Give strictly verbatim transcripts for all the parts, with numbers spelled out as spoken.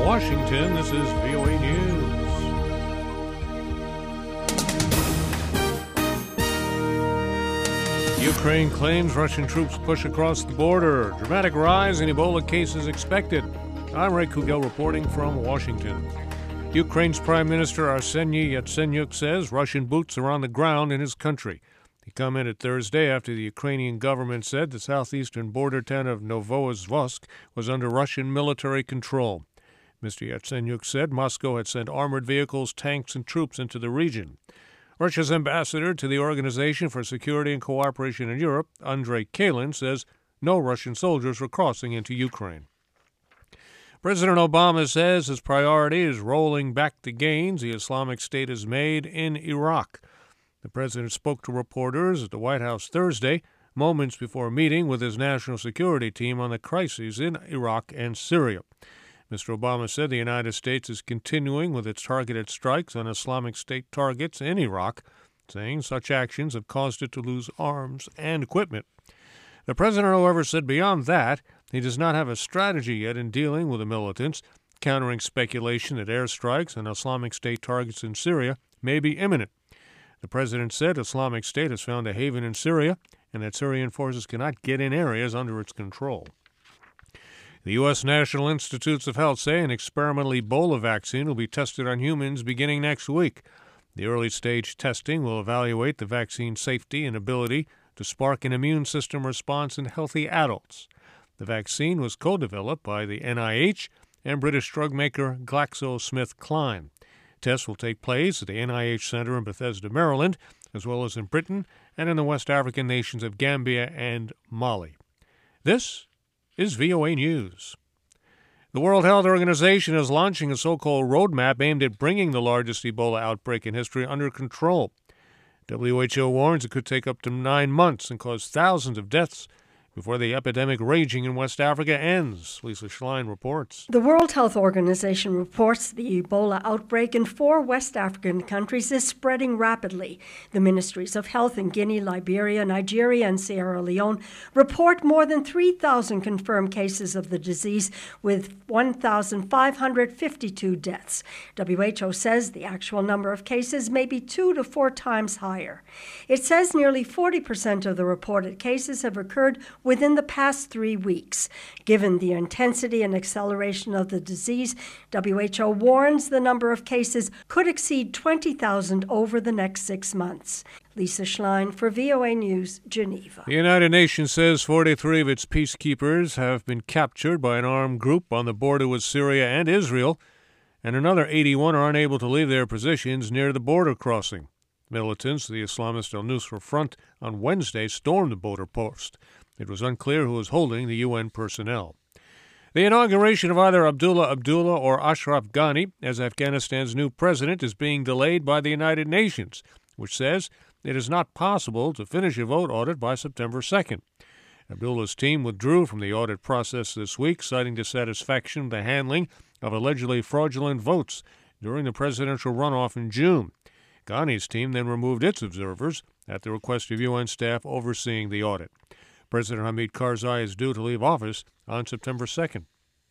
Washington, this is V O A News. Ukraine claims Russian troops push across the border. Dramatic rise in Ebola cases expected. I'm Ray Kugel reporting from Washington. Ukraine's Prime Minister Arseniy Yatsenyuk says Russian boots are on the ground in his country. He commented Thursday after the Ukrainian government said the southeastern border town of Novozhivsk was under Russian military control. Mister Yatsenyuk said Moscow had sent armored vehicles, tanks, and troops into the region. Russia's ambassador to the Organization for Security and Cooperation in Europe, Andrei Kalin, says no Russian soldiers were crossing into Ukraine. President Obama says his priority is rolling back the gains the Islamic State has made in Iraq. The president spoke to reporters at the White House Thursday, moments before a meeting with his national security team on the crises in Iraq and Syria. Mister Obama said the United States is continuing with its targeted strikes on Islamic State targets in Iraq, saying such actions have caused it to lose arms and equipment. The president, however, said beyond that, he does not have a strategy yet in dealing with the militants, countering speculation that airstrikes on Islamic State targets in Syria may be imminent. The president said Islamic State has found a haven in Syria and that Syrian forces cannot get in areas under its control. The U S. National Institutes of Health say an experimental Ebola vaccine will be tested on humans beginning next week. The early-stage testing will evaluate the vaccine's safety and ability to spark an immune system response in healthy adults. The vaccine was co-developed by the N I H and British drug maker GlaxoSmithKline. Tests will take place at the N I H Center in Bethesda, Maryland, as well as in Britain and in the West African nations of Gambia and Mali. This is V O A News. The World Health Organization is launching a so-called roadmap aimed at bringing the largest Ebola outbreak in history under control. W H O warns it could take up to nine months and cause thousands of deaths before the epidemic raging in West Africa ends. Lisa Schlein reports. The World Health Organization reports the Ebola outbreak in four West African countries is spreading rapidly. The ministries of health in Guinea, Liberia, Nigeria, and Sierra Leone report more than three thousand confirmed cases of the disease, with one thousand five hundred fifty-two deaths. W H O says the actual number of cases may be two to four times higher. It says nearly forty percent of the reported cases have occurred within the past three weeks. Given the intensity and acceleration of the disease, W H O warns the number of cases could exceed twenty thousand over the next six months. Lisa Schlein for V O A News, Geneva. The United Nations says forty-three of its peacekeepers have been captured by an armed group on the border with Syria and Israel, and another eighty-one are unable to leave their positions near the border crossing. Militants of the Islamist al-Nusra Front on Wednesday stormed the border post. It was unclear who was holding the U N personnel. The inauguration of either Abdullah Abdullah or Ashraf Ghani as Afghanistan's new president is being delayed by the United Nations, which says it is not possible to finish a vote audit by September second. Abdullah's team withdrew from the audit process this week, citing dissatisfaction with the handling of allegedly fraudulent votes during the presidential runoff in June. Ghani's team then removed its observers at the request of U N staff overseeing the audit. President Hamid Karzai is due to leave office on September second.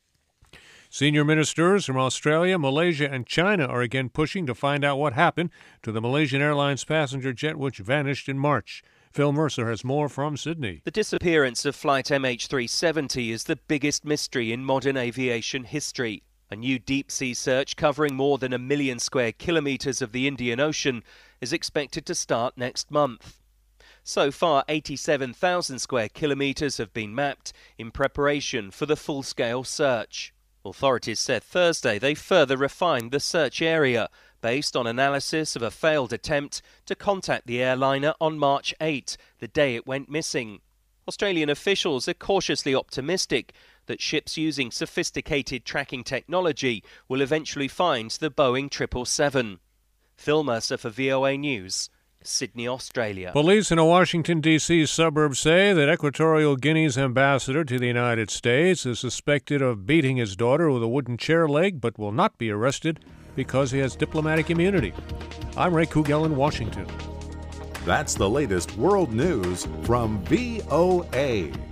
Senior ministers from Australia, Malaysia, and China are again pushing to find out what happened to the Malaysian Airlines passenger jet which vanished in March. Phil Mercer has more from Sydney. The disappearance of flight M H three seventy is the biggest mystery in modern aviation history. A new deep-sea search covering more than a million square kilometres of the Indian Ocean is expected to start next month. So far, eighty-seven thousand square kilometres have been mapped in preparation for the full-scale search. Authorities said Thursday they further refined the search area based on analysis of a failed attempt to contact the airliner on March eighth, the day it went missing. Australian officials are cautiously optimistic that ships using sophisticated tracking technology will eventually find the Boeing triple seven. Phil Mercer for V O A News, Sydney, Australia. Police in a Washington, D C suburb say that Equatorial Guinea's ambassador to the United States is suspected of beating his daughter with a wooden chair leg, but will not be arrested because he has diplomatic immunity. I'm Ray Kugel in Washington. That's the latest world news from V O A.